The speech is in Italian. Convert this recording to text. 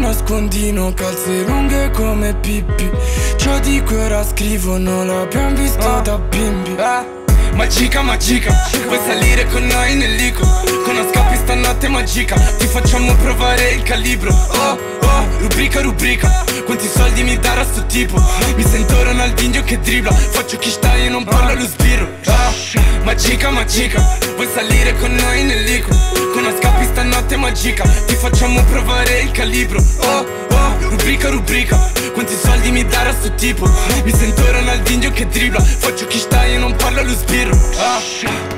nascondino, calze lunghe come Pippi. Ciò di cui ora scrivo non l'abbiamo visto da bimbi. Magica, magica, vuoi salire con noi nell'Ico? Con una scappi stanotte magica, ti facciamo provare il calibro. Oh, oh, rubrica, rubrica, quanti soldi mi darà sto tipo? Mi sento Ronaldinho che dribbla, faccio chi sta e non parlo allo sbirro. Magica, magica, vuoi salire con noi nell'Ico? Con una scappi stanotte magica, ti facciamo provare il calibro. Oh, oh, rubrica, rubrica, quanti soldi mi darà sto tipo? Mi sento Ronaldinho che dribbla, faccio chi sta e non parlo allo sbirro.